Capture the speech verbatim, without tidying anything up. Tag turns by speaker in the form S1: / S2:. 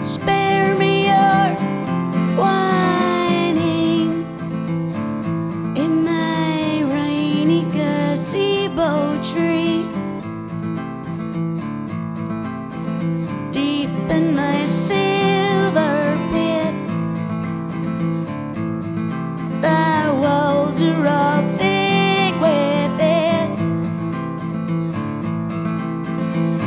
S1: Spare me your whining in my rainy gazebo tree. Deep in my silver pit, thy walls are all